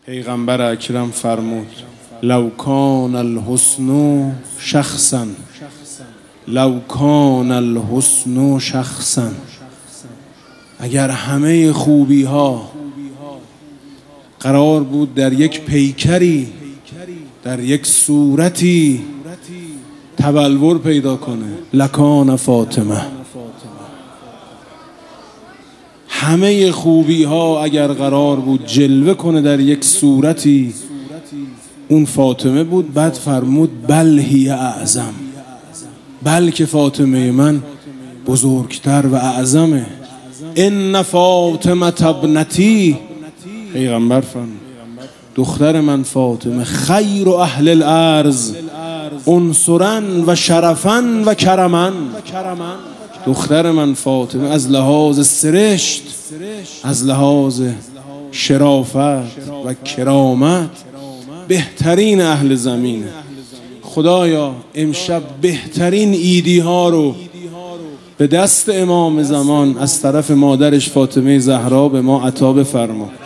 پیغمبر اکرم فرمود لو کان الحسن شخصا، لو کان الحسن شخصا، اگر همه خوبی ها قرار بود در یک پیکری، در یک صورتی تبلور پیدا کنه، لکان فاطمه. همه خوبی ها اگر قرار بود جلوه کنه در یک صورتی، اون فاطمه بود. بعد فرمود بل هی اعظم، بلکه فاطمه من بزرگتر و اعظمه. ان فاطمه ابنتی، پیغمبر فرمود دختر من فاطمه خیر اهل الارض عنصرا و شرفا و کرما. دختر من فاطمه از لحاظ سرشت، از لحاظ شرافت و کرامت بهترین اهل زمینه. خدایا امشب بهترین ایدی ها رو به دست امام زمان از طرف مادرش فاطمه زهرا به ما عطا بفرما.